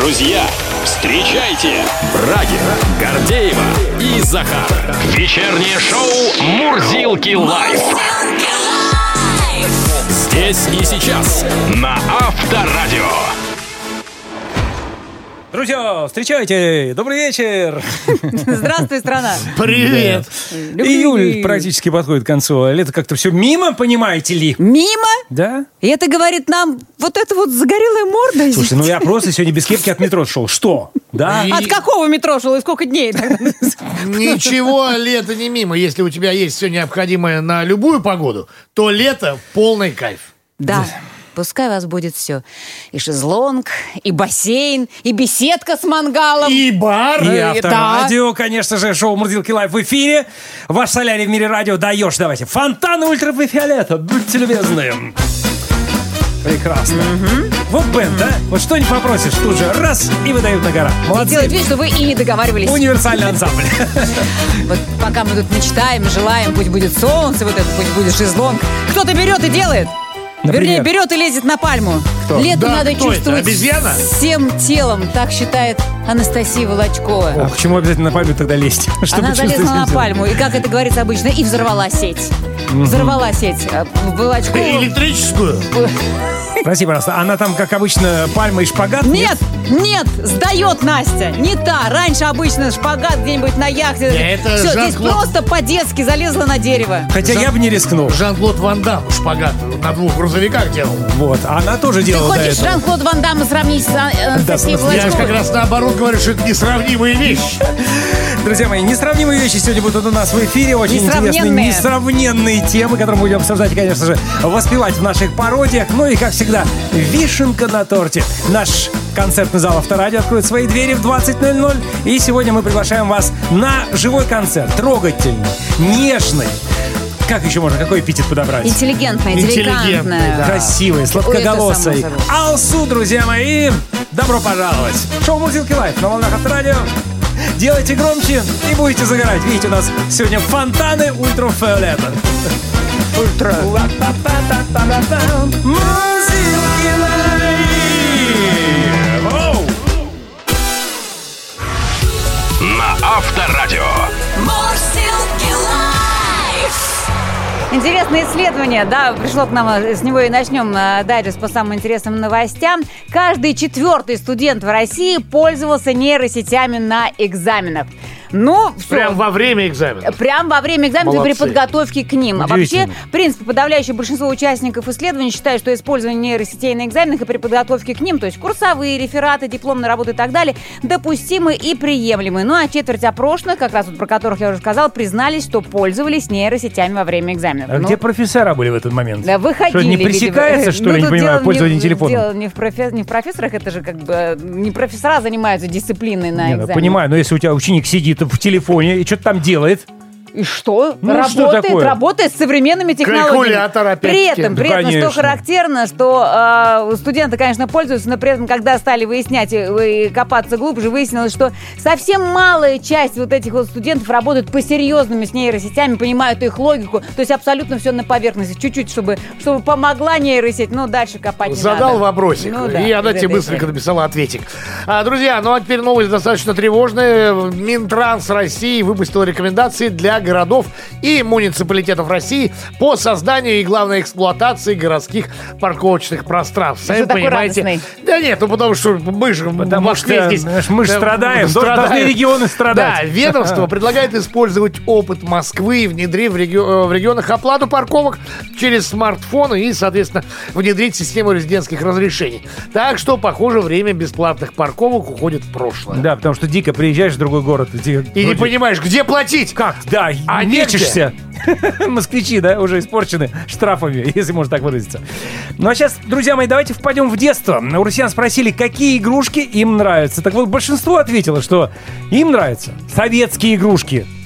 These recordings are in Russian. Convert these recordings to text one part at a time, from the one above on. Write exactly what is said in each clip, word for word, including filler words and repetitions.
Друзья, встречайте Брагина, Гордеева и Захар. Вечернее шоу «Мурзилки лайф». Здесь и сейчас на Авторадио. Друзья, встречайте! Добрый вечер! Здравствуй, страна! Привет! Да. Июль практически подходит к концу. Лето как-то все мимо, понимаете ли? Мимо? Да. И это говорит нам вот эта вот загорелая морда. Слушай, ну я просто сегодня без кепки от метро шел. Что? Да? И... От какого метро шел и сколько дней? Ничего, лето не мимо. Если у тебя есть все необходимое на любую погоду, то лето полный кайф. Да. Пускай вас будет все. И шезлонг, и бассейн, и беседка с мангалом. И бар. И Авторадио, да. Конечно же, шоу «Мурзилки лайф» в эфире. Ваш солярий в мире радио даешь. Давайте. Фонтаны ультрафиолета. Будьте любезны. Прекрасно. Угу. Вот бенд, да? Вот что не попросишь, тут же раз и выдают на гора. Молодцы. И делают вид, что вы и не договаривались. Универсальный ансамбль. Вот пока мы тут мечтаем, желаем, пусть будет солнце, вот это, пусть будет шезлонг. Кто-то берет и делает. Например? Вернее, берет и лезет на пальму. Кто? Лето да, надо чувствовать обезьяна? всем телом, так считает Анастасия Волочкова. А почему обязательно на пальму тогда лезть? Чтобы Она залезла на пальму, и, как это говорится обычно, и взорвала сеть. Mm-hmm. Взорвала сеть Волочкова. Электрическую? Прости, пожалуйста, она там, как обычно, пальма и шпагат? Нет, нет, сдает Настя. Не та. Раньше обычно шпагат где-нибудь на яхте. Нет, это все, Жан-Клод. Здесь просто по-детски залезла на дерево. Хотя Жан... я бы не рискнул. Жан-Клод Ван Дамм шпагат на двух грузовиках делал. Вот, она тоже Ты делала. Ты хочешь Жан-Клод Ван Дамма сравнить с Анастасией да, Волочковой? Я же как раз наоборот говорю, что это несравнимые вещи. Друзья мои, несравнимые вещи сегодня будут у нас в эфире. Очень интересные, несравненные темы, которые мы будем обсуждать, конечно же, воспевать в наших пародиях. Ну и, как всегда, вишенка на торте. Наш концертный зал Авторадио откроет свои двери в двадцать ноль ноль. И сегодня мы приглашаем вас на живой концерт. Трогательный, нежный. Как еще можно, какой эпитет подобрать? Интеллигентная, деликатная. Да. Красивый, сладкоголосый. Алсу, друзья мои, добро пожаловать. Шоу «Мурзилки лайф» на волнах Авторадио. Делайте громче и будете загорать. Видите, у нас сегодня фонтаны ультрафиолета. Ультра. Мурзилки лайф. На Авторадио. Интересное исследование, да, пришло к нам, с него и начнем дайджест по самым интересным новостям. Каждый четвертый студент в России пользовался нейросетями на экзаменах. Ну, все. Прям во время экзамена. Прям во время экзамена и при подготовке к ним. А вообще, в принципе, подавляющее большинство участников исследований считают, что использование нейросетей на экзаменах и при подготовке к ним, то есть курсовые, рефераты, дипломные работы и так далее, допустимы и приемлемы. Ну, а четверть опрошенных, как раз вот про которых я уже сказала, признались, что пользовались нейросетями во время экзаменов. А ну, где профессора были в этот момент? Да, выходили. Что, не пресекается, видимо. что ли, ну, я не понимаю, пользование телефоном? Дело не в, профи... не в профессорах, это же как бы не профессора занимаются дисциплиной на не, экзамене. Ну, понимаю, но если у тебя ученик сидит в телефоне и что-то там делает. И что? Ну, работает, что работает с современными технологиями. Калькулятор опять. При этом, при да, этом что характерно, что э, студенты, конечно, пользуются, но при этом, когда стали выяснять и, и копаться глубже, выяснилось, что совсем малая часть вот этих вот студентов работают по-серьезному с нейросетями, понимают их логику, то есть абсолютно все на поверхности. Чуть-чуть, чтобы, чтобы помогла нейросеть, но дальше копать не Задал надо. вопросик, ну, да, и она тебе быстренько написала ответик. А, друзья, ну а теперь новость достаточно тревожная. Минтранс России выпустил рекомендации для городов и муниципалитетов России по созданию и, главной, эксплуатации городских парковочных пространств. Сами понимаете. Радостный? Да нет, ну потому что мы же потому в Москве что, здесь... Мы же страдаем, страдаем, должны регионы страдать. Да, ведомство предлагает использовать опыт Москвы, внедрив в, реги... в регионах оплату парковок через смартфоны и, соответственно, внедрить систему резидентских разрешений. Так что, похоже, время бесплатных парковок уходит в прошлое. Да, потому что дико приезжаешь в другой город. И, и вроде... не понимаешь, где платить? Как? Да, а мечешься. Москвичи, да, уже испорчены штрафами, если можно так выразиться. Ну а сейчас, друзья мои, давайте впадем в детство. У россиян спросили, какие игрушки им нравятся. Так вот, большинство ответило, что им нравятся советские игрушки.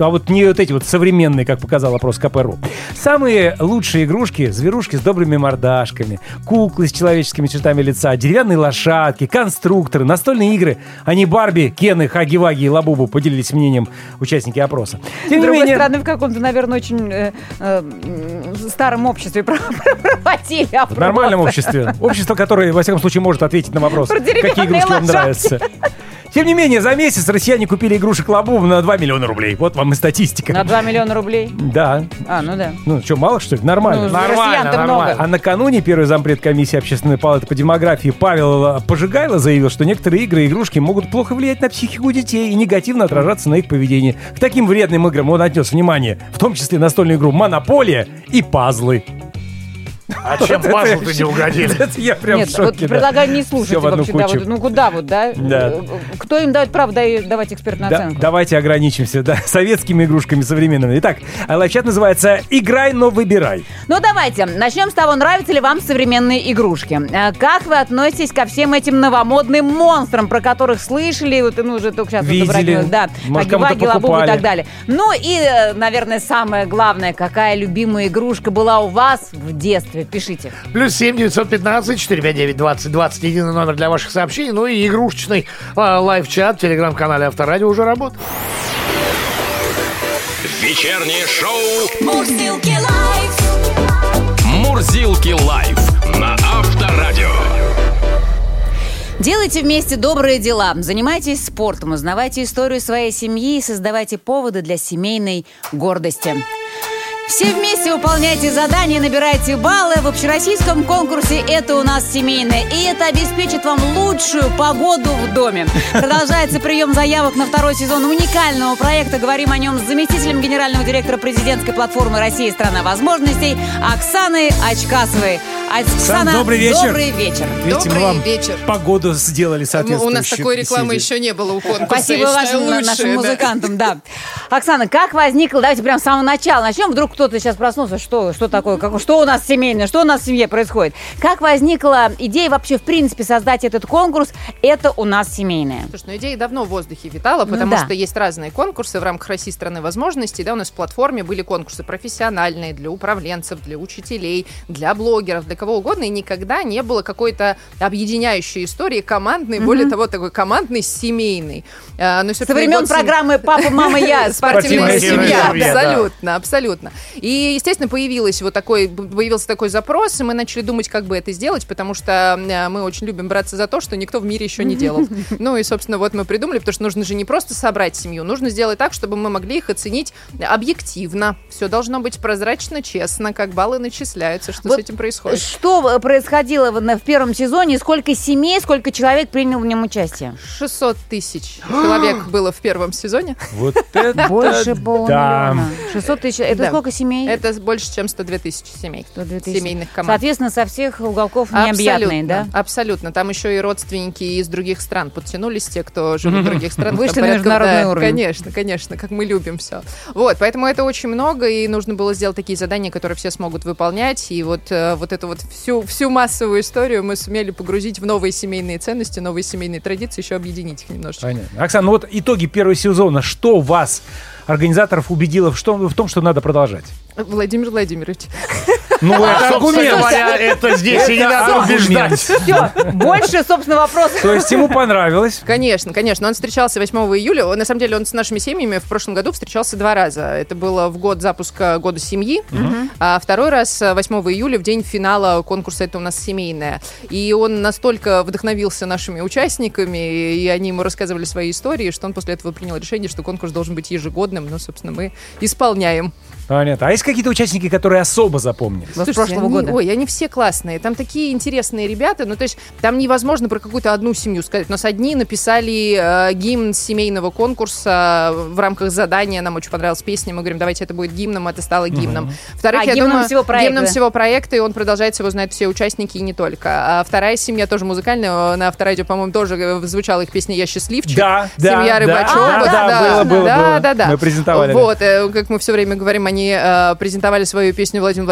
а вот не вот эти вот современные, как показал опрос ка пэ точка ру. Самые лучшие игрушки — зверушки с добрыми мордашками, куклы с человеческими чертами лица, деревянные лошадки, конструкторы, настольные игры. Они Барби, Кены, Хаги-Ваги и Лабубу, поделились мнением участники опроса. Тем С другой менее... стороны, в каком-то, наверное, очень э, э, старом обществе проводили опрос. В нормальном обществе. Общество, которое, во всяком случае, может ответить на вопрос, какие игрушки вам нравятся. Тем не менее, за месяц россияне купили игрушек Лабубу на два миллиона рублей. Вот вам и статистика. На два миллиона рублей? Да. А, ну да. Ну, что, мало, что ли? Нормально. Ну, нормально, нормально. А накануне первый зампред комиссии Общественной палаты по демографии Павел Пожигайло заявил, что некоторые игры и игрушки могут плохо влиять на психику детей и негативно отражаться на их поведении. К таким вредным играм он отнес внимание, в том числе настольную игру «Монополия» и «Пазлы». А чем пазлы-то не угодили? Это я прям Нет, в шоке, вот да. предлагаю не слушать вообще. Да, вот, ну куда вот, да? Да. Кто им дает право давать экспертную Да, оценку? давайте ограничимся, да, советскими игрушками современными. Итак, лайфчат называется «Играй, но выбирай». Ну давайте, начнем с того, нравятся ли вам современные игрушки. Как вы относитесь ко всем этим новомодным монстрам, про которых слышали, вот, ну уже только сейчас видели, вот, да, Хаги-Ваги, Лабубу и так далее. Ну и, наверное, самое главное, какая любимая игрушка была у вас в детстве? Пишите. Плюс семь девятьсот пятнадцать четыре пять девять двадцать двадцать единый номер для ваших сообщений. Ну и игрушечный а, лайв-чат в телеграм-канале Авторадио уже работает. Вечернее шоу Мурзилки лайв. Мурзилки лайв на Авторадио. Делайте вместе добрые дела, занимайтесь спортом, узнавайте историю своей семьи и создавайте поводы для семейной гордости. Все вместе выполняйте задания, набирайте баллы в общероссийском конкурсе «Это у нас семейное». И это обеспечит вам лучшую погоду в доме. Продолжается прием заявок на второй сезон уникального проекта. Говорим о нем с заместителем генерального директора президентской платформы «Россия – страна возможностей» Оксаной Очкасовой. Оксана, добрый вечер. Добрый вечер. Видите, добрый мы вам вечер. Погоду сделали соответствующую. У нас такой рекламы еще не было у конкурса. Спасибо вашим лучшие, нашим да. музыкантам, да. Оксана, как возникло, давайте прямо с самого начала начнем. Вдруг кто-то сейчас проснулся, что, что такое, как, что у нас семейное, что у нас в семье происходит. Как возникла идея вообще, в принципе, создать этот конкурс «Это у нас семейное»? Слушай, ну идея давно в воздухе витала, потому ну, да. что есть разные конкурсы в рамках России страны возможностей. Да, у нас в платформе были конкурсы профессиональные для управленцев, для учителей, для блогеров, для кого угодно, и никогда не было какой-то объединяющей истории командной, mm-hmm. более того, такой командной, семейной. А, ну, со времен программы «Папа, мама, я». Спортивная семья. Абсолютно, абсолютно. И, естественно, появилось вот такой, появился такой запрос, и мы начали думать, как бы это сделать, потому что мы очень любим браться за то, что никто в мире еще не делал. Ну и, собственно, вот мы придумали, потому что нужно же не просто собрать семью, нужно сделать так, чтобы мы могли их оценить объективно. Все должно быть прозрачно, честно, как баллы начисляются, что вот с этим происходит. Что происходило в, в первом сезоне? Сколько семей, сколько человек принял в нем участие? шестьсот тысяч человек было в первом сезоне. Вот это больше полмиллиона. шестьсот тысяч. Это Да. сколько семей? Это больше, чем сто две тысячи семей. сто две тысячи. Семейных команд. Соответственно, со всех уголков необъятные, да? Абсолютно. Там еще и родственники из других стран подтянулись, те, кто живут в других странах. Вышли Там на порядка- международный да, уровень. Конечно, конечно, как мы любим все. Вот, поэтому это очень много, и нужно было сделать такие задания, которые все смогут выполнять. И вот, э, вот эту вот всю, всю массовую историю мы сумели погрузить в новые семейные ценности, новые семейные традиции, еще объединить их немножечко. Понятно. Оксана, ну вот итоги первого сезона. Что вас, организаторов, убедило в, что, в том, что надо продолжать? Владимир Владимирович. Ну, это Собственно аргумент. говоря, это здесь и не надо убеждать. Все, больше, собственно, вопросов. То есть ему понравилось. Конечно, конечно. Он встречался восьмого июля. Он, на самом деле, он с нашими семьями в прошлом году встречался два раза. Это было в год запуска Года семьи, uh-huh. а второй раз восьмого июля, в день финала конкурса «Это у нас семейное». И он настолько вдохновился нашими участниками, и они ему рассказывали свои истории, что он после этого принял решение, что конкурс должен быть ежегодным. Ну, собственно, мы исполняем. Понятно. А есть какие-то участники, которые особо запомнились? С прошлого они, года. Ой, они все классные. Там такие интересные ребята. Ну, то есть, там невозможно про какую-то одну семью сказать. У нас одни написали э, гимн семейного конкурса в рамках задания. Нам очень понравилась песня. Мы говорим, давайте это будет гимном, это стало гимном. Mm-hmm. Вторых, а, я гимном думаю, всего проекта. Гимном всего проекта, и он продолжается, его знают все участники, и не только. А вторая семья тоже музыкальная. На Авторадио, по-моему, тоже звучала их песня «Я счастливчик». Да, да. Семья Рыбачева. Да, Вот, да, да, было, было, да, было. да, да. Мы презентовали. Вот, э, как мы все время говорим, они э, презентовали свою песню Владимиру Владимировичу,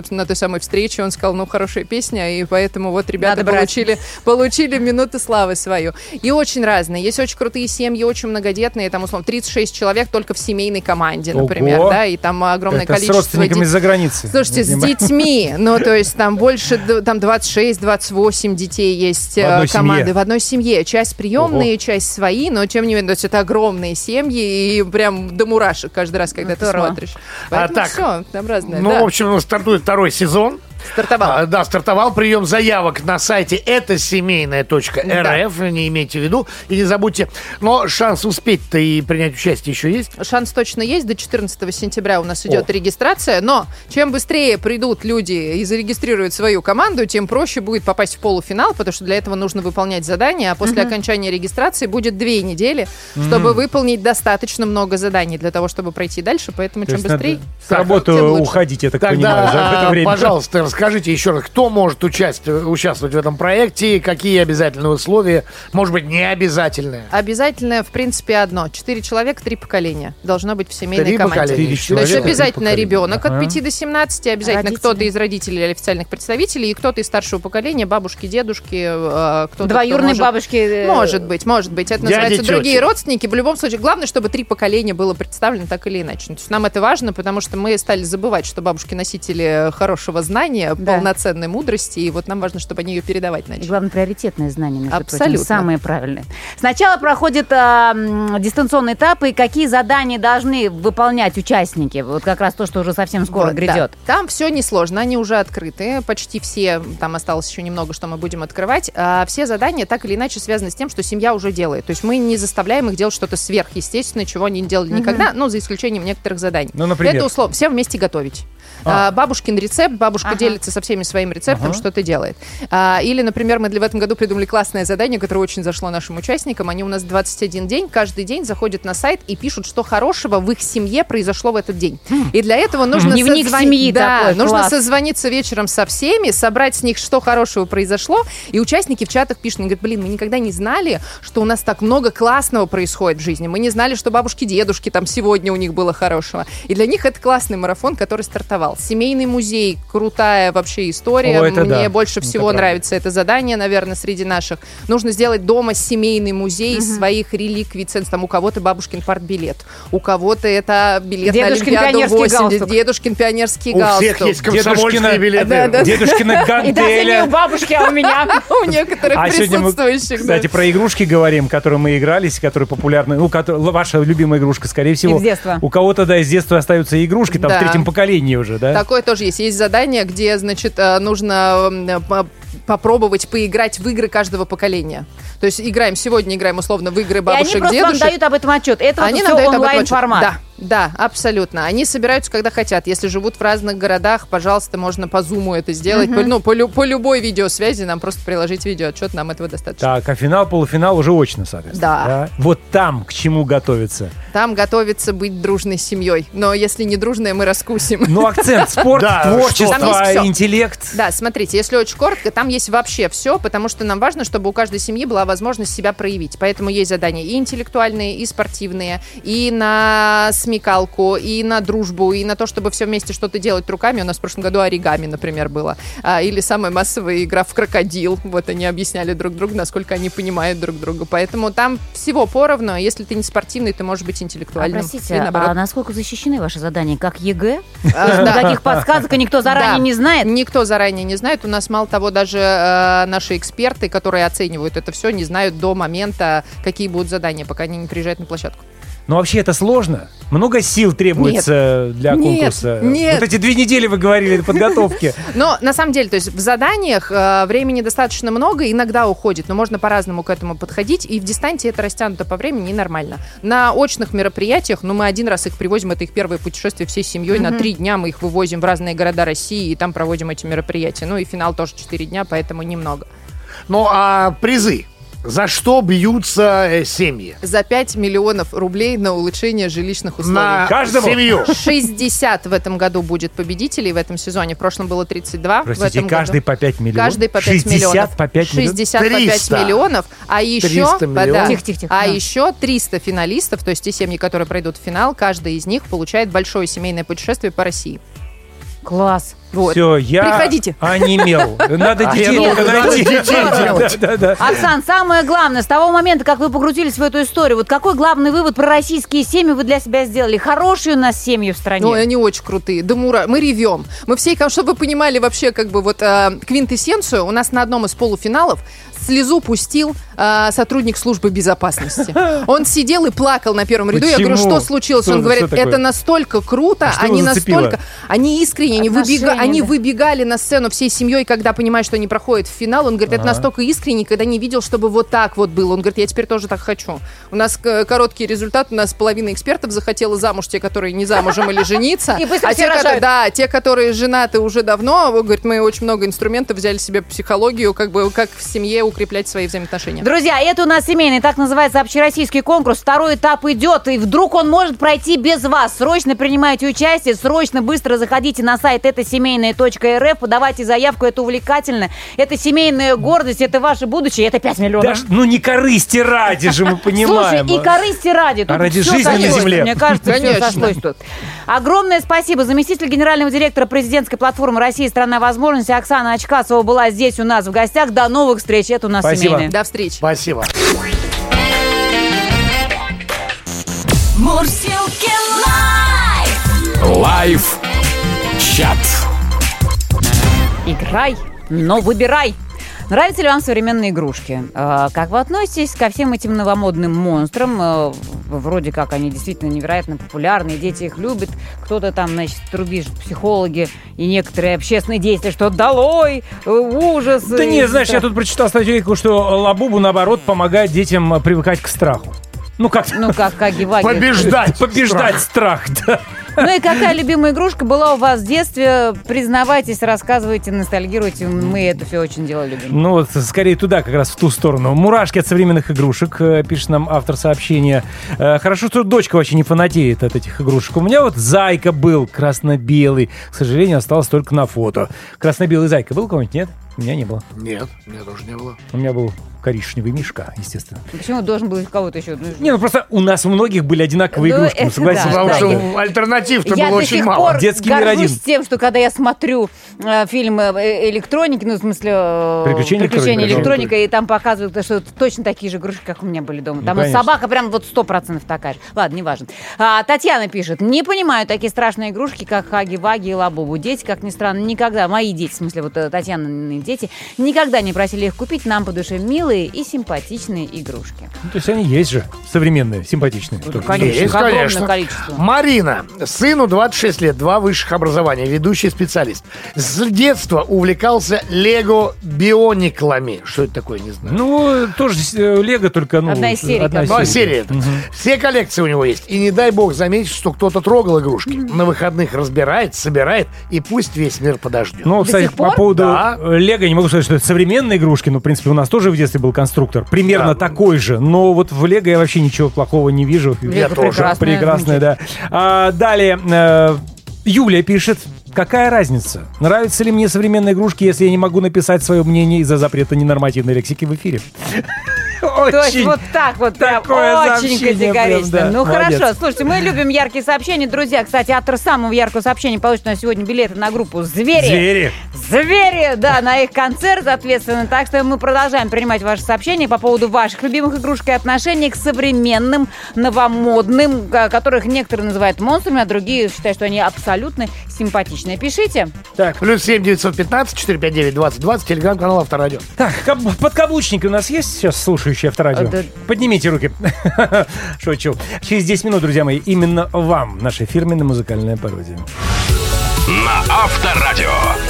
собственно, на той самой встрече он сказал, ну, хорошая песня, и поэтому вот ребята получили, получили минуту славы свою. И очень разные. Есть очень крутые семьи, очень многодетные, там, условно, тридцать шесть человек только в семейной команде, например, Ого. да, и там огромное Это количество... с родственниками из-за границы. Слушайте, с детьми, ну, то есть там больше, там двадцать шесть двадцать восемь детей есть в команды семье. В одной семье. Часть приемные, Ого. часть свои, но, тем не менее, то есть это огромные семьи, и прям до мурашек каждый раз, когда ты смотришь. Поэтому а так, все, там разное. Ну, да. в общем, стартует второй сезон. Стартовал. А, да, стартовал. Прием заявок на сайте это семейная точка эр эф, да. Не имейте в виду. И не забудьте. Но шанс успеть-то и принять участие еще есть? Шанс точно есть. До четырнадцатого сентября у нас идет О. регистрация. Но чем быстрее придут люди и зарегистрируют свою команду, тем проще будет попасть в полуфинал, потому что для этого нужно выполнять задания. А после mm-hmm. окончания регистрации будет две недели, чтобы mm-hmm. выполнить достаточно много заданий для того, чтобы пройти дальше. Поэтому То чем быстрее... С работы уходить, я так Тогда, понимаю, за это время. Пожалуйста, скажите еще раз, кто может участвовать, участвовать в этом проекте, какие обязательные условия, может быть, не обязательные? Обязательное, в принципе, одно. Четыре человека, три поколения. Должно быть в семейной три команде. Поколения. То есть обязательно ребенок ага. от пяти до семнадцати, обязательно Родители. Кто-то из родителей или официальных представителей, и кто-то из старшего поколения, бабушки, дедушки, кто-то... Двоюродные кто может... бабушки. Может быть, может быть. Это Дяди, называется тети. Другие родственники. В любом случае, главное, чтобы три поколения было представлено так или иначе. То есть нам это важно, потому что мы стали забывать, что бабушки носители хорошего знания, да. полноценной мудрости, и вот нам важно, чтобы они ее передавать начали. И главное, приоритетное знание, между Абсолютно. прочим, самое правильное. Сначала проходит э, дистанционный этап, и какие задания должны выполнять участники? Вот как раз то, что уже совсем скоро вот, грядет. Да. Там все несложно, они уже открыты, почти все, там осталось еще немного, что мы будем открывать. А все задания так или иначе связаны с тем, что семья уже делает. То есть мы не заставляем их делать что-то сверхъестественное, чего они не делали mm-hmm. никогда, ну, за исключением некоторых заданий. Ну, например? Это условно, все вместе готовить. А. Бабушкин рецепт, бабушка ага. делится со всеми своим рецептом, ага. что-то делает. А, или, например, мы для, в этом году придумали классное задание, которое очень зашло нашим участникам. Они у нас двадцать один день, каждый день заходят на сайт и пишут, что хорошего в их семье произошло в этот день. И для этого нужно, Дневник созвон... семьи да, такой, нужно класс. созвониться вечером со всеми, собрать с них, что хорошего произошло. И участники в чатах пишут, они говорят, блин, мы никогда не знали, что у нас так много классного происходит в жизни. Мы не знали, что бабушки, дедушки там сегодня у них было хорошего. И для них это классный марафон, который стартовал. Семейный музей, крутая вообще история. О, это Мне да. больше всего это нравится это задание, наверное, среди наших. Нужно сделать дома семейный музей из угу. своих реликвий. Там у кого-то бабушкин партбилет, у кого-то это билет Дедушкин на Олимпиаду восемьдесят, дедушкин пионерский у галстук. У всех есть комсомольские билеты. Да, да. Дедушкина гантеля. И даже не у бабушки, а у меня. У некоторых А сегодня мы, присутствующих. кстати, про игрушки говорим, которые мы игрались, которые популярны. Ну, ваша любимая игрушка, скорее всего. Из детства. У кого-то, да, из детства остаются игрушки, там, в третьем поколении уже, да? Такое тоже есть. Есть задание, где, значит, нужно попробовать поиграть в игры каждого поколения. То есть играем, сегодня играем условно в игры бабушек, дедушек. И они просто вам дают об этом отчет. Это они вот все онлайн-формат. Да. Да, абсолютно. Они собираются, когда хотят. Если живут в разных городах, пожалуйста, можно по зуму это сделать. Uh-huh. По, ну, по, по любой видеосвязи нам просто приложить видеоотчет, нам этого достаточно. Так, а финал, полуфинал уже очно, соответственно. Да. да. Вот там к чему готовиться? Там готовится быть дружной семьей. Но если не дружная, мы раскусим. Ну, акцент, спорт, творчество, интеллект. Да, смотрите, если очень коротко, там есть вообще все, потому что нам важно, чтобы у каждой семьи была возможность себя проявить. Поэтому есть задания и интеллектуальные, и спортивные, и на смекалку, и на дружбу, и на то, чтобы все вместе что-то делать руками. У нас в прошлом году оригами, например, было. А, или самая массовая игра в крокодил. Вот они объясняли друг другу, насколько они понимают друг друга. Поэтому там всего поровну. Если ты не спортивный, ты можешь быть интеллектуальным. А, простите, а насколько защищены ваши задания? Как ЕГЭ? А, Никаких подсказок, и никто заранее не знает? Никто заранее не знает. У нас, мало того, даже э, наши эксперты, которые оценивают это все, не знают до момента, какие будут задания, пока они не приезжают на площадку. Но вообще это сложно? Много сил требуется нет, для конкурса? Нет, нет. Вот эти две недели вы говорили подготовки. Но на самом деле, то есть в заданиях э, времени достаточно много, иногда уходит, но можно по-разному к этому подходить, и в дистанции это растянуто по времени ненормально. На очных мероприятиях, ну мы один раз их привозим, это их первое путешествие всей семьей, mm-hmm. на три дня мы их вывозим в разные города России, и там проводим эти мероприятия. Ну и финал тоже четыре дня, поэтому немного. Ну а призы? За что бьются э, семьи? За пять миллионов рублей на улучшение жилищных условий. На каждому? Семью? шестьдесят в этом году будет победителей в этом сезоне. В прошлом было тридцать два. Простите, в этом каждый году. по пять миллионов? Каждый по пять шестьдесят миллионов. по пять миллионов? шестьдесят по пять миллионов. А еще, да, тихо, тихо, тихо. а еще триста финалистов, то есть те семьи, которые пройдут в финал, каждый из них получает большое семейное путешествие по России. Класс. Вот. Все, я Приходите. онемел. Надо детей только найти. Оксан, самое главное, с того момента, как вы погрузились в эту историю, вот какой главный вывод про российские семьи вы для себя сделали? Хорошие у нас семьи в стране? Ну, они очень крутые. Да, Мура, мы ревем. Мы все, чтобы вы понимали вообще, как бы вот э, квинтэссенцию, у нас на одном из полуфиналов слезу пустил э, сотрудник службы безопасности. Он сидел и плакал на первом ряду. Почему? Я говорю, что случилось? Что, Он говорит, это настолько круто, а они настолько, они искренне, они, выбега, они выбегали на сцену всей семьей, когда понимают, что они проходят в финал. Он говорит, это ага. настолько искренне, когда не видел, чтобы вот так вот было. Он говорит, я теперь тоже так хочу. У нас короткий результат, у нас половина экспертов захотела замуж, те, которые не замужем или жениться. А те, да, те, которые женаты уже давно, говорит, мы очень много инструментов взяли себе психологию, как бы как в семье укреплять свои взаимоотношения. Друзья, это у нас семейный, так называется общероссийский конкурс. Второй этап идет, и вдруг он может пройти без вас. Срочно принимайте участие, срочно, быстро заходите на сайт это семейное точка эр эф, подавайте заявку, это увлекательно, это семейная гордость, это ваше будущее, это пять миллионов. Да, ну не корысти ради же, мы понимаем. Слушай, и корысти ради. Тут а ради жизни сошлось, на земле. Мне кажется, Конечно. все сошлось тут. Огромное спасибо. Заместитель генерального директора президентской платформы «Россия. Страна возможностей» Оксана Очкасова была здесь у нас в гостях. До новых встреч. Это у нас Спасибо. семейное. До встречи. Спасибо. Мурзилки лайф. Лайф чат. Играй, но выбирай. Нравятся ли вам современные игрушки? Как вы относитесь ко всем этим новомодным монстрам? Вроде как они действительно невероятно популярны, дети их любят. Кто-то там, значит, трубит, психологи и некоторые общественные действия, что долой, ужас. Да нет, знаешь, я тут прочитал статью, что Лабубу, наоборот, помогает детям привыкать к страху. Ну как? Ну как, как Геваги. Побеждать. Побеждать страх, да. Ну и какая любимая игрушка была у вас в детстве? Признавайтесь, рассказывайте, ностальгируйте. Мы это все очень дело любим. Ну вот, скорее туда, как раз в ту сторону. Мурашки от современных игрушек, пишет нам автор сообщения. Хорошо, что дочка вообще не фанатеет от этих игрушек. У меня вот зайка был красно-белый. К сожалению, осталось только на фото. Красно-белый зайка был у кого-нибудь? Нет? У меня не было. Нет, у меня тоже не было. У меня был коричневый мишка, естественно. Почему должен был кого-то еще? Не, ну просто у нас у многих были одинаковые ну, игрушки, ну, согласись. Да, Потому да, что я... альтернатив-то я было очень мало. Я до сих Детский пор мир горжусь один. тем, что когда я смотрю э, фильм э, электроники, ну, в смысле... Э, Приключения, Приключения электроники. электроника, и там показывают, что это точно такие же игрушки, как у меня были дома. Там ну, собака прям вот сто процентов такая же. Ладно, неважно. А, Татьяна пишет. Не понимаю такие страшные игрушки, как Хаги-Ваги и Лабубу. Дети, как ни странно, никогда, мои дети, в смысле, вот Татьяны дети, никогда не просили их купить. Нам по душе милые и симпатичные игрушки. Ну, то есть они есть же, современные, симпатичные. Ну, конечно, есть, огромное конечно. количество. Марина, сыну двадцать шесть лет, два высших образования, ведущий специалист. С детства увлекался лего биониклами. Что это такое, не знаю. Ну, тоже э, лего, только... Ну, Одна из серий, Одна Ну, а серия. серия это. Угу. Все коллекции у него есть. И не дай бог заметить, что кто-то трогал игрушки. На выходных разбирает, собирает, и пусть весь мир подождет. Ну, До кстати, сих пор? по поводу Да. лего, не могу сказать, что это современные игрушки, но, в принципе, у нас тоже в детстве был конструктор. Примерно Да. такой же. Но вот в лего я вообще ничего плохого не вижу. Я Лего тоже. прекрасное, Прекрасное, да. А, далее, э, Юлия пишет. Какая разница? Нравятся ли мне современные игрушки, если я не могу написать свое мнение из-за запрета ненормативной лексики в эфире? То есть вот так вот прям такое очень сообщение категорично. прям, да. Ну Молодец. хорошо, слушайте, мы любим яркие сообщения. Друзья, кстати, автор самого яркого сообщения получит на сегодня билеты на группу «Звери». Звери. Звери, да, на их концерт, соответственно. Так что мы продолжаем принимать ваши сообщения по поводу ваших любимых игрушек и отношений к современным, новомодным, которых некоторые называют монстрами, а другие считают, что они абсолютно симпатичные. Пишите. Так, Плюс семь девятьсот пятнадцать четыре пять девять двадцать двадцать, телеграм-канал Авторадио. так, каб- подкаблучники у нас есть сейчас слушающие Авторадио? А, да. Поднимите руки. Шучу. Через десять минут, друзья мои, именно вам наша фирменная музыкальная пародия. На Авторадио.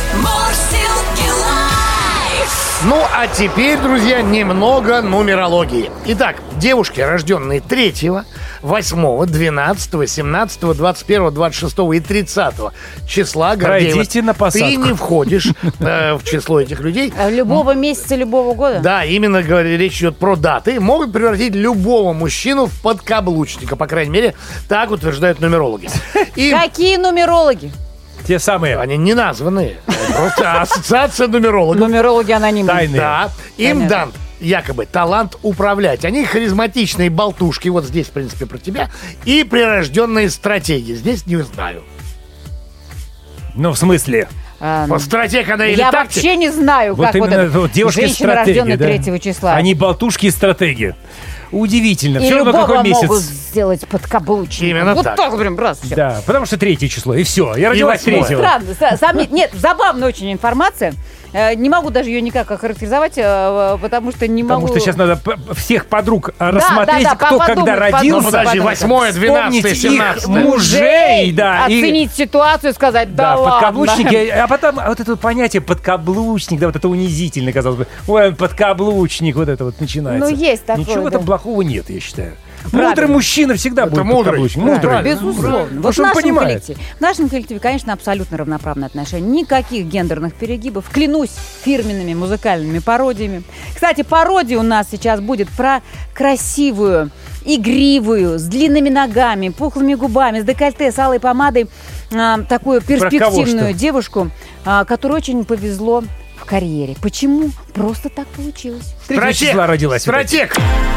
Ну, а теперь, друзья, немного нумерологии. Итак, девушки, рожденные третьего, восьмого, двенадцатого, семнадцатого, двадцать первого, двадцать шестого и тридцатого числа, Гордеева, Пройдите на посадку. ты не входишь э, в число этих людей. Любого месяца, любого года? Да, именно говоря, речь идет про даты. Могут превратить любого мужчину в подкаблучника. По крайней мере, так утверждают нумерологи. И Какие нумерологи? Те самые они не названные. Просто ассоциация нумерологов. Нумерологи анонимные. тайные. Да, им Понятно. дан якобы талант управлять. Они харизматичные болтушки, вот здесь, в принципе, про тебя, и прирожденные стратегии. Здесь не знаю. Ну, в смысле? Эм, стратег она или Я тактик? вообще не знаю, вот как вот это. Вот Женщина, рожденная да? третьего числа. Они болтушки и стратеги. Удивительно. И все равно какой месяц. Могут сделать подкаблучник. Именно вот так. так прям раз. Все. Да, потому что третье число, и все. Я родилась третьего. Странно. Сам, нет, забавная очень информация. Не могу даже ее никак охарактеризовать, потому что не потому могу... Потому что сейчас надо всех подруг да, рассмотреть, да, да, кто подумать, когда родился. Ну, подожди, восьмое, двенадцатое, семнадцатое. Мужей, да. Оценить и... ситуацию, сказать, да, да ладно. подкаблучники. А потом вот это понятие подкаблучник, да, вот это унизительно, казалось бы. Ой, он подкаблучник, вот это вот начинается. Ну, есть такое, Ничего в да. этом плохого нет, я считаю. Правильно. Мудрый мужчина всегда это будет мудрый. подкаблучник. Мудрый. Безусловно. Ну, Вот в он нашем понимает. коллективе, в нашем коллективе, конечно, абсолютно равноправные отношения. Никаких гендерных перегибов. Клянусь фирменными музыкальными пародиями. Кстати, пародия у нас сейчас будет про красивую, игривую, с длинными ногами, пухлыми губами, с декольте, с алой помадой, а, такую перспективную девушку, а, которой очень повезло в карьере. Почему? Просто так получилось. третьего числа родилась. Стратег.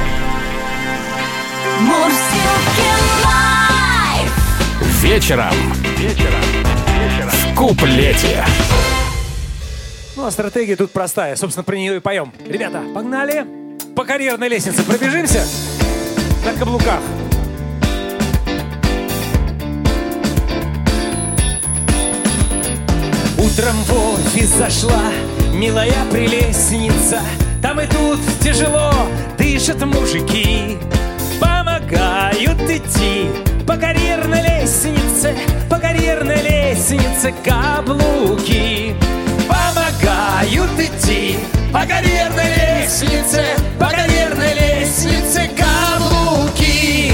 Вечером. Вечером. Вечером. В куплете. Ну, а стратегия тут простая. Собственно, про нее и поем. Ребята, погнали. По карьерной лестнице пробежимся. На каблуках. Утром в офис зашла милая прелестница. Там и тут тяжело дышат мужики. Помогают идти по карьерной лестнице, по карьерной лестнице каблуки. Помогают идти по карьерной лестнице, по карьерной лестнице каблуки.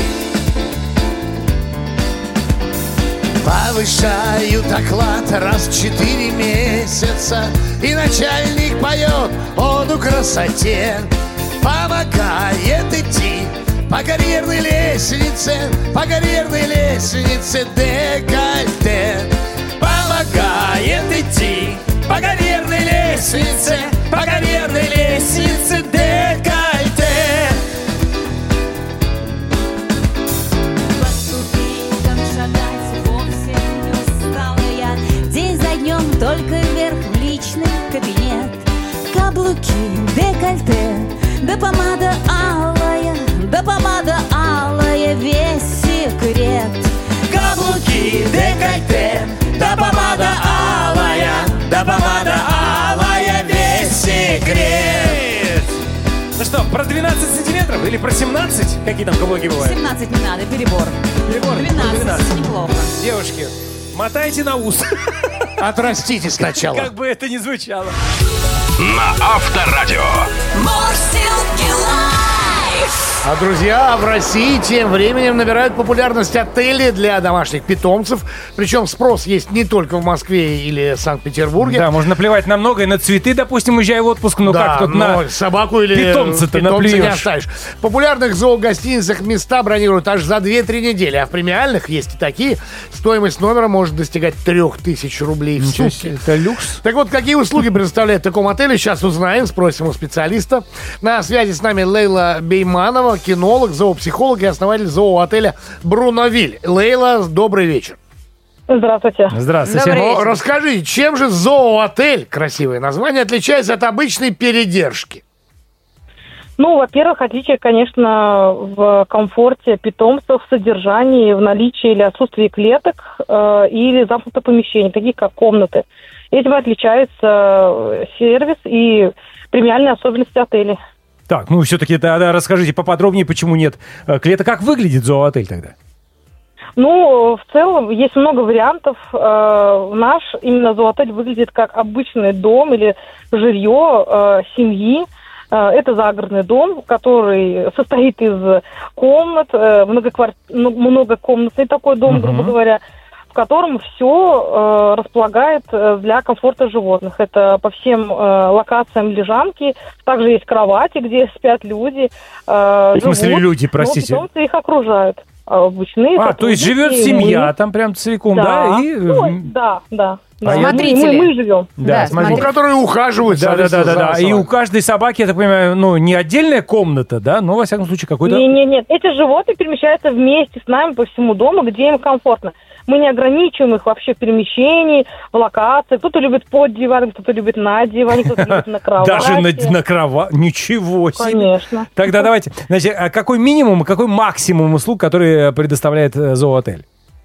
Повышают оклад раз в четыре месяца, и начальник поет оду красоте. Помогает идти по карьерной лестнице, по карьерной лестнице декольте. Помогает идти по карьерной лестнице, по карьерной лестнице декольте. По ступенькам шагать вовсе не устала я. День за днем только вверх в личный кабинет. Каблуки, декольте, да помада алая, да помада алая, весь секрет. Каблуки, декольте, да помада алая, да помада алая, весь секрет. Ну что, про двенадцать сантиметров или про семнадцать? Какие там каблуки бывают? семнадцать не надо, перебор. Перебор? двенадцать, двенадцать. неплохо. Девушки, мотайте на ус. Отрастите сначала. Как бы это ни звучало. На Авторадио. А друзья, в России тем временем набирают популярность отели для домашних питомцев. Причем спрос есть не только в Москве или Санкт-Петербурге. Да, можно наплевать на многое. На цветы, допустим, уезжая в отпуск. Ну да, как тут но на собаку или питомца-то питомца наплюешь. не оставишь. В популярных зоогостиницах места бронируют аж за две-три недели. А в премиальных есть и такие. Стоимость номера может достигать трех тысяч рублей в Ничего сутки. себе, это люкс. Так вот, какие услуги предоставляет в таком отеле, сейчас узнаем, спросим у специалиста. На связи с нами Лейла Бейманова, кинолог, зоопсихолог и основатель зооотеля «Бруновиль». Лейла, добрый вечер. Здравствуйте. Здравствуйте. Добрый Ну, вечер. расскажи, чем же зооотель, красивое название, отличается от обычной передержки? Ну, во-первых, отличие, конечно, в комфорте питомцев, в содержании, в наличии или отсутствии клеток э, или замкнутых помещений, таких как комнаты. Этим отличается сервис и премиальные особенности отелей. Так, ну все-таки тогда расскажите поподробнее, почему нет клеток. Как выглядит зооотель тогда? Ну, в целом, есть много вариантов. Э, наш именно зооотель выглядит как обычный дом или жилье э, семьи. Это загородный дом, который состоит из комнат, многоквар... многокомнатный такой дом, uh-huh. грубо говоря, в котором все э, располагает для комфорта животных. Это по всем э, локациям лежанки. Также есть кровати, где спят люди. Э, в смысле живут, люди, простите? Но питомцы их окружают. Обычные. А, то есть живет семья, мы. Там прям целиком, да? Да, И... ну, да, да. А да. Мы, мы, мы живем. Да, Да, смотрите. Ну, которые ухаживают. Да, да, да, да, да. за И у каждой собаки, я так понимаю, ну, не отдельная комната, да, но, во всяком случае, какой-то... Нет, нет, нет. Эти животные перемещаются вместе с нами по всему дому, где им комфортно. Мы не ограничиваем их вообще в перемещении, в локации. Кто-то любит под диваном, кто-то любит на диване, кто-то любит на кровати. Даже на, на кровати? Ничего себе. Конечно. Тогда давайте, значит, а какой минимум, какой максимум услуг, которые предоставляет зооотель?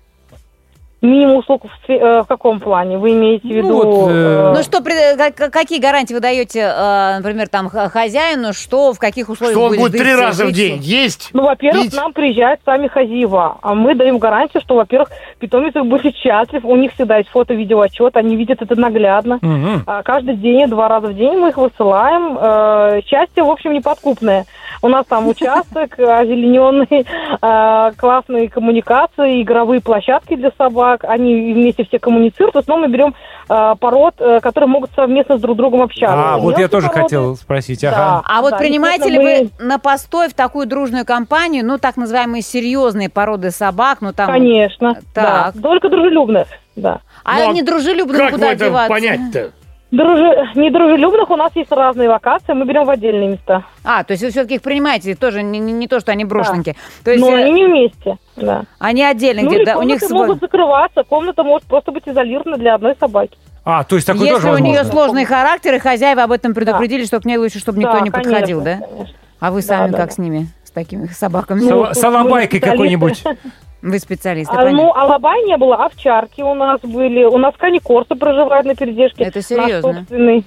Минимум услуг в, в каком плане? Вы имеете в виду... Ну, вот, э... ну что, какие гарантии вы даете, например, там хозяину, что в каких условиях что он будет будет три жить, раза жить? в день есть? Ну, во-первых, пить. Нам приезжают сами хозяева, а мы даем гарантию, что, во-первых, питомец будет счастлив, у них всегда есть фото-видеоотчет, они видят это наглядно. Угу. А каждый день, два раза в день мы их высылаем. Э, счастье, в общем, неподкупное. У нас там участок озелененный, классные коммуникации, игровые площадки для собак. Они вместе все коммуницируют. В основном мы берем пород, которые могут совместно с друг другом общаться. А, вот я тоже хотел спросить. Ага. А вот принимаете ли вы на постой в такую дружную компанию, ну, так называемые серьезные породы собак? Ну, там... Конечно, да. Только дружелюбных, да. А недружелюбных куда деваться? Как понять-то? Дружи... Недружелюбных у нас есть разные локации, мы берем в отдельные места. А, то есть вы все-таки их принимаете, тоже не, не, не то, что они брошенькие. Да. То есть, но они не вместе, да. Они отдельно ну, где-то, да? У них комнаты могут закрываться, комната может просто быть изолирована для одной собаки. А, то есть такое Если тоже у возможно? нее сложный характер, и хозяева об этом предупредили, да. Что к ней лучше, чтобы никто да, не конечно, подходил, да? Конечно. А вы сами да, как да. с ними, с такими собаками? Ну, Салабайкой какой-нибудь. Вы специалист, а, ну, алабай не было, овчарки у нас были. У нас каникорсы проживают на передержке. Это серьезно? Наш собственный.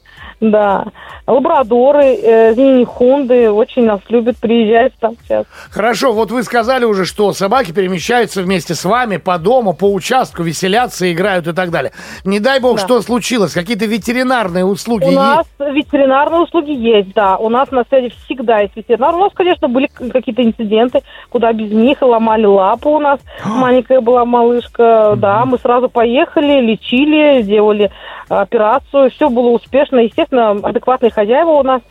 Да. Лабрадоры, э, зинихунды очень нас любят, приезжают там сейчас. Хорошо, вот вы сказали уже, что собаки перемещаются вместе с вами по дому, по участку, веселятся, играют и так далее. Не дай бог, да. Что случилось? Какие-то ветеринарные услуги У есть? нас ветеринарные услуги есть, да. У нас на связи всегда есть ветеринар. У нас, конечно, были какие-то инциденты, куда без них, ломали лапу у нас. Маленькая была малышка, да. Мы сразу поехали, лечили, делали операцию. Все было успешно. Естественно, адекватные хозяева у нас,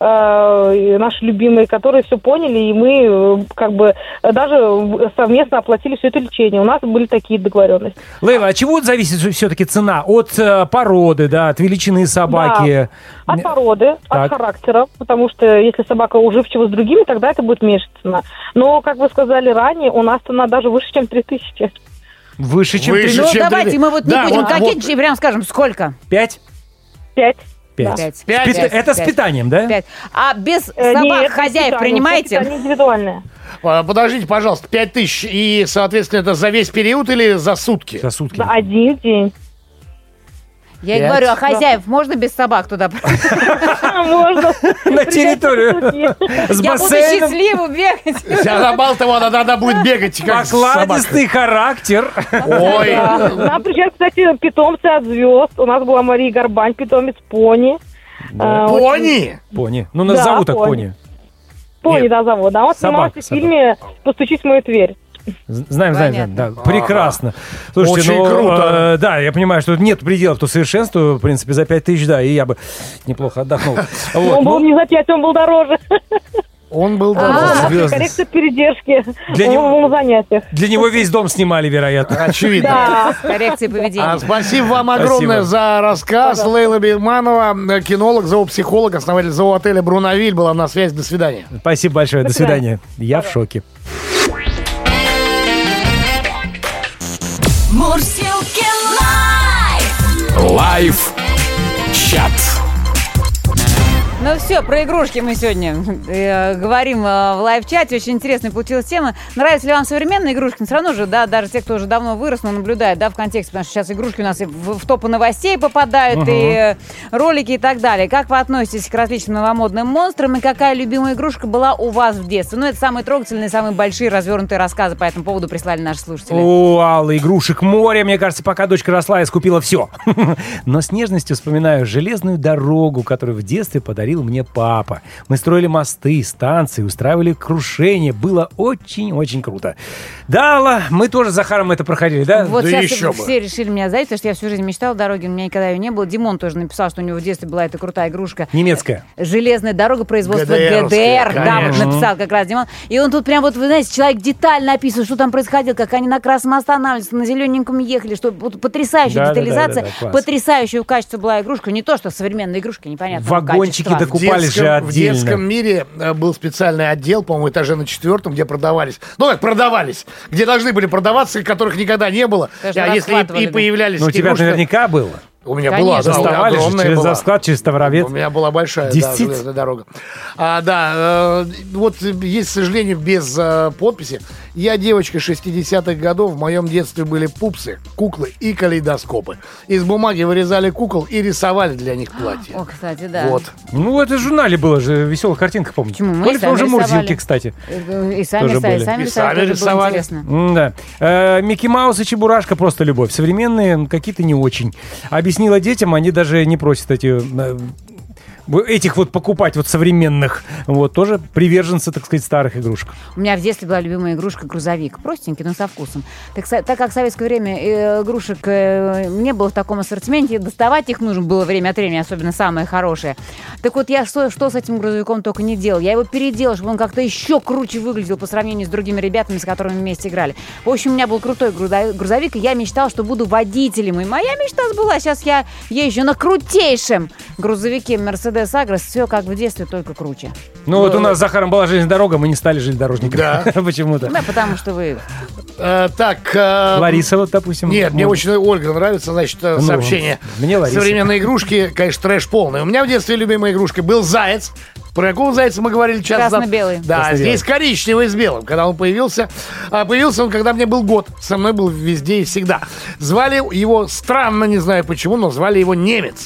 э, наши любимые, которые все поняли, и мы э, как бы даже совместно оплатили все это лечение. У нас были такие договоренности. Лейла, от чего зависит все-таки цена? От э, породы, да, от величины собаки? Да, от породы, так. От характера, потому что если собака уживчива с другими, тогда это будет меньше цена. Но, как вы сказали ранее, у нас цена даже выше, чем три тысячи. Выше, чем три тысячи? Ну, чем давайте три... мы вот не да, будем вот, кокетничать, вот. Прям скажем, сколько? Пять? Пять. Пять. Пять. С пи... Пять. Это Пять. с питанием, да? Пять. А без Э, собак нет, хозяев питание, принимаете? Питание индивидуальное. Подождите, пожалуйста, пять тысяч, и, соответственно, это за весь период или за сутки? За сутки. За один день. Я и говорю, а хозяев можно без собак туда? Можно. На территорию. С Я буду бассейном. счастливо бегать. На Балтово надо будет бегать, как Покладистый характер. Ой. Да. Нам приезжают, кстати, питомцы от звезд. У нас была Мария Горбань, питомец пони. А, очень- Пони? Пони. Ну, нас Да, зовут так пони. пони. Пони, Нет. да, зовут. Да, он Собака, снимался в фильме «Постучись в мою дверь». Знаем, знаем, знаем. Да. Прекрасно. Слушайте, Очень ну, круто. э, да, я понимаю, что нет пределов то совершенству. В принципе, за пять тысяч, да, и я бы неплохо отдохнул. Вот, Он был ну, не за пять, он был дороже. Он был У А, нас звездность. коррекция передержки. Для Он него- был на занятиях. Для него весь дом снимали, вероятно. Очевидно. Да. Коррекции поведения. А, спасибо вам огромное Спасибо. за рассказ. Лейла Бирманова, кинолог, зоопсихолог, основатель зооотеля «Брунавиль» была на связи. До свидания. Спасибо большое. До До свидания. свидания. Я в шоке. Мурсилки лайф! Лайф чат. Ну все, про игрушки мы сегодня э, говорим э, в лайв-чате. Очень интересная получилась тема. Нравятся ли вам современные игрушки? Но все равно же, да, даже те, кто уже давно вырос, но наблюдает, да, в контексте, потому что сейчас игрушки у нас и в, в топы новостей попадают, Угу. и э, ролики и так далее. Как вы относитесь к различным новомодным монстрам, и какая любимая игрушка была у вас в детстве? Ну, это самые трогательные, самые большие развернутые рассказы по этому поводу прислали наши слушатели. О, Алла, игрушек море. Мне кажется, пока дочка росла, я скупила все. Но с нежностью вспоминаю железную дорогу, которую в детстве подарил мне папа. Мы строили мосты, станции, устраивали крушения. Было очень-очень круто. Да, Алла, мы тоже с Захаром это проходили, да? Вот Да сейчас еще бы. все решили меня задать, потому что я всю жизнь мечтала о дороге, у меня никогда ее не было. Димон тоже написал, что у него в детстве была эта крутая игрушка. Немецкая. Железная дорога производства ГДРовская, ГДР. Да, вот конечно. написал как раз Димон. И он тут прям вот, вы знаете, человек детально описывает, что там происходило, как они на Красном останавливались, на зелененьком ехали, что вот потрясающая Да, да, детализация, да, да, да, класс. потрясающего качества была игрушка. Не то, что современные игрушки, непонятно. Вагончики качества. докупались детском, же отдельно. В детском мире был специальный отдел, по-моему, этаже на четвертом, где продавались. Ну, как продавались. Где должны были продаваться, которых никогда не было. Даже а если и, и появлялись... Ну, у тебя наверняка было. У меня Конечно. была, да, Доставали же через была. Завсклад, через Ставровец. У меня была большая да, железная дорога. А, да, э, вот есть, к сожалению, без э, подписи. Я девочка шестидесятых годов, в моем детстве были пупсы, куклы и калейдоскопы. Из бумаги вырезали кукол и рисовали для них платья. О, кстати, да. Вот. Ну, это в журнале было же, веселая картинка, помните? Почему? Мы Только сами уже рисовали. Мурзилки, кстати. И сами, Тоже сами, были. сами И рисовали, сами тоже было рисовали. интересно. Да. Э, Микки Маус и Чебурашка просто любовь. Современные какие-то не очень. Объяснила детям, они даже не просят эти... э, этих вот покупать, вот современных, вот, тоже приверженцы, так сказать, старых игрушек. У меня в детстве была любимая игрушка грузовик. Простенький, но со вкусом. Так, так как в советское время э, игрушек э, не было в таком ассортименте, доставать их нужно было время от времени, особенно самые хорошие. Так вот, я что, что с этим грузовиком только не делал. Я его переделал, чтобы он как-то еще круче выглядел по сравнению с другими ребятами, с которыми вместе играли. В общем, у меня был крутой грузовик, и я мечтала, что буду водителем. И моя мечта сбылась. Сейчас я езжу на крутейшем грузовике Mercedes Агрос, все как в детстве, только круче. Ну, вот у нас с Захаром была железная дорога, мы не стали железнодорожниками. Да. Почему-то. Да, потому что вы... Э, так. э, Лариса, вот, допустим. Нет, мне может. очень Ольга нравится, значит, э, Ну, сообщение. мне Лариса. Современные игрушки, конечно, трэш полный. У меня в детстве любимой игрушкой был заяц. Про какого зайца мы говорили час назад? Красно-белый. Да, Красно-белый. здесь коричневый с белым. Когда он появился, а, появился он, когда мне был год. Со мной был везде и всегда. Звали его, странно, не знаю почему, но звали его Немец.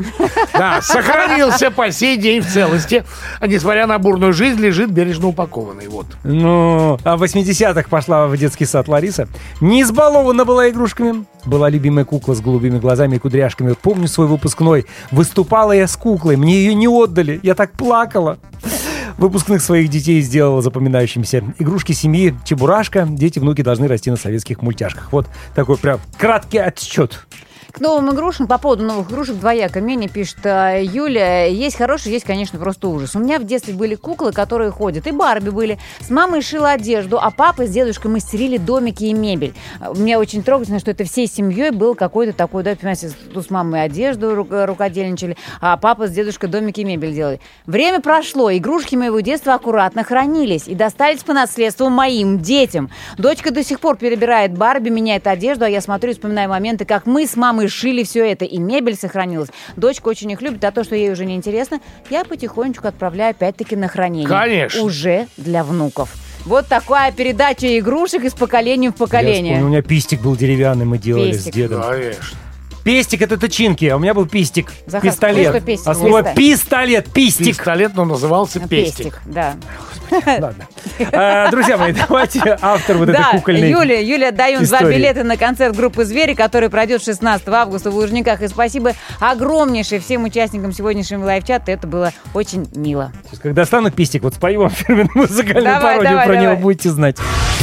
Да, сохранился по сей день в целости. А несмотря на бурную жизнь, лежит бережно упакованный. Вот. Ну, а в восьмидесятых пошла в детский сад Лариса. Не избалована была игрушками. Была любимая кукла с голубыми глазами и кудряшками. Вот помню свой выпускной. Выступала я с куклой. Мне ее не отдали. Я так плакала. Выпускных своих детей сделала запоминающимися. Игрушки семьи Чебурашка. Дети, внуки должны расти на советских мультяшках. Вот такой прям краткий отсчет. К новым игрушкам, по поводу новых игрушек, двояко мнение, пишет э, Юля. Есть хорошие, есть, конечно, просто ужас. У меня в детстве были куклы, которые ходят, и Барби были. С мамой шила одежду, а папа с дедушкой мастерили домики и мебель. Мне очень трогательно, что это всей семьей был какой-то такой, да, понимаете, тут с мамой одежду ру- рукодельничали, а папа с дедушкой домики и мебель делали. Время прошло, игрушки моего детства аккуратно хранились и достались по наследству моим детям. Дочка до сих пор перебирает Барби, меняет одежду, а я смотрю и вспоминаю моменты, как мы с мамой шили все это, и мебель сохранилась. Дочка очень их любит, а то, что ей уже неинтересно, я потихонечку отправляю опять-таки на хранение. Конечно. Уже для внуков. Вот такая передача игрушек из поколения в Я поколение. вспомнил, у меня пистик был деревянный, мы делали Пестик. с дедом. Конечно. Пестик — это тычинки, а у меня был пистик. Захар, Пистолет. скажи, что пестик А был. слово Пистолет. пистолет, пистик. Пистолет, но назывался пестик. да. Ладно. А, друзья мои, давайте автор вот этой Да, кукольной Юля, Юля дает два истории. билета на концерт группы «Звери», который пройдет шестнадцатого августа в Лужниках. И спасибо огромнейшее всем участникам сегодняшнего лайв-чата. Это было очень мило. Сейчас, когда стану пистик, вот спою вам фирменную музыкальную Давай, пародию, давай, про давай. него будете знать.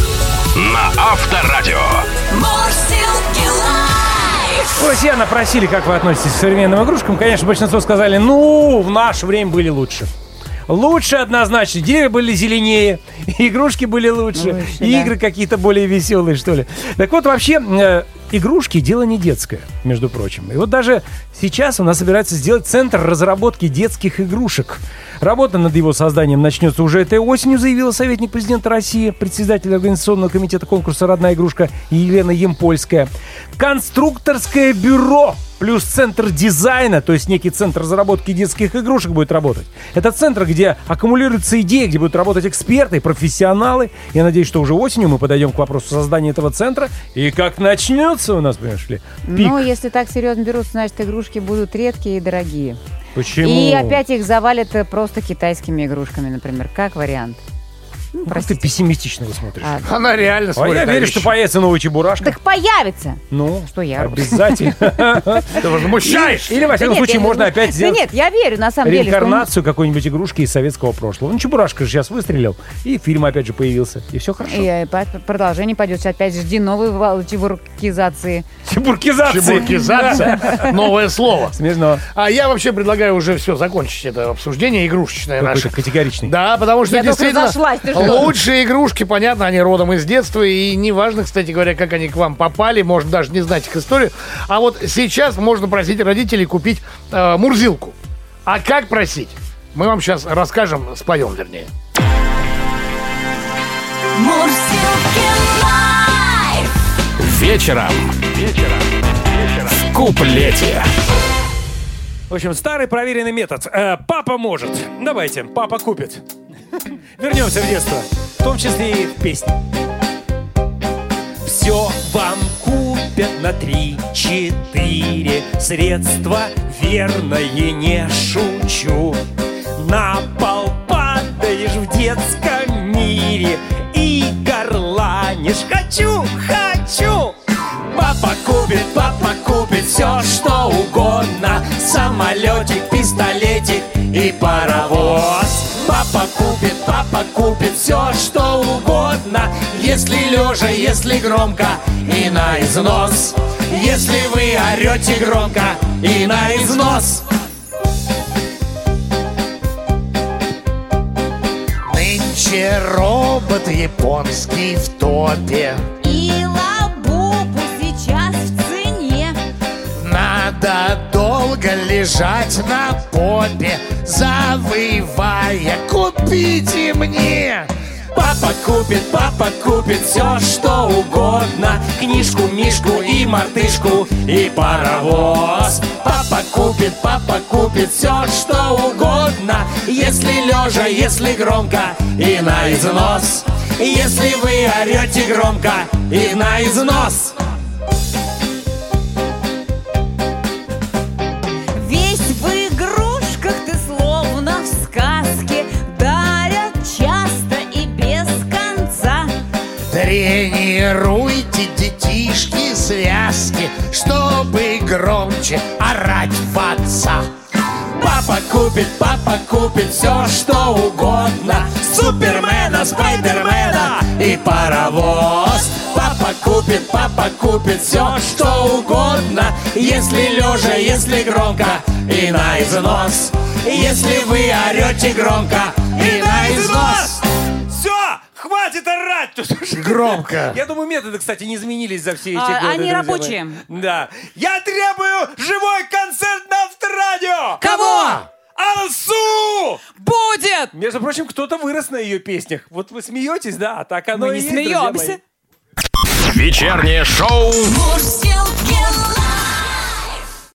На Авторадио. Мурзилки лайф. Друзья напросили, как вы относитесь к современным игрушкам. Конечно, большинство сказали, ну, в наше время были лучше. Лучше однозначно. Деревья были зеленее, игрушки были лучше, Лучше, и да. игры какие-то более веселые, что ли. Так вот, вообще, э, игрушки — дело не детское, между прочим. И вот даже сейчас у нас собирается сделать центр разработки детских игрушек. Работа над его созданием начнется уже этой осенью, заявила советник президента России, председатель организационного комитета конкурса «Родная игрушка» Елена Емпольская. Конструкторское бюро плюс центр дизайна, то есть некий центр разработки детских игрушек будет работать. Это центр, где аккумулируются идеи, где будут работать эксперты, профессионалы. Я надеюсь, что уже осенью мы подойдем к вопросу создания этого центра. И как начнется у нас, понимаешь ли, пик. Ну, если так серьезно берутся, значит, игрушки будут редкие и дорогие. Почему? И опять их завалят э, просто китайскими игрушками, например, как вариант. Ну, Ну, как ты простите. пессимистично его смотришь. А, Она реально А смотрит я на верю, вещи. что появится новый Чебурашка. Так появится! Ну, Что я? обязательно. Ты возмущаешь. Или, во всяком Да нет, случае, я- можно опять Да сделать нет, я верю, на самом деле. что реинкарнацию какой-нибудь игрушки из советского прошлого. Ну, Чебурашка же сейчас выстрелил, и фильм опять же появился. И все хорошо. И, э, по- продолжение пойдет. Опять жди новой вал- чебуркизации. Чебуркизация. Чебуркизация. Новое слово. Смешно. А я вообще предлагаю уже все закончить это обсуждение игрушечное Какой-то наше. категоричный. Да, потому что Я только действительно зашлась, ты что? лучшие игрушки, понятно, они родом из детства, и неважно, кстати говоря, как они к вам попали, можно даже не знать их историю. А вот сейчас можно просить родителей купить э, Мурзилку. А как просить? Мы вам сейчас расскажем, споем, вернее. Вечером. Вечером. Вечером. В куплете. В общем, старый проверенный метод. Э, папа может. Давайте, папа купит. Вернемся в детство. В том числе и в песне. Все вам купят на три-четыре. Средства верное, не шучу. На пол падаешь в детском мире и горланишь «Хочу, хочу!» Папа купит, папа купит все, что угодно. Самолетик, пистолетик и паровоз. Папа купит, папа купит все, что угодно. Если лежа, если громко и на износ. Если вы орете громко и на износ. Нынче робот японский в топе. И лабубу сейчас в цене. Надо долго лежать на попе, завоевая, купите мне. Папа купит, папа купит все, что угодно. Книжку, мишку и мартышку и паровоз. Папа купит, папа купит все, что угодно. Если лежа, если громко и на износ. Если вы орете громко и на износ. Весь в игрушках, ты словно в сказке. Дарят часто и без конца. Тренируйте, детишки, связки, чтобы громче орать в отца. Папа купит, папа купит все, что угодно. Супермена, Спайдермена и паровоз. Папа купит, папа купит все, что угодно. Если лежа, если громко и на износ. Если вы орете громко и на износ. Все, хватит орать тут уже. Громко. Я думаю, методы, кстати, не изменились за все эти А, годы. они друзья рабочие. мои. Да. Я требую живой концерт на Авторадио. Кого? Алсу! Будет! Между прочим, кто-то вырос на ее песнях. Вот вы смеетесь, да? Так оно Мы и не есть, друзья мои. смеемся. Вечернее шоу Мурзилки лайф.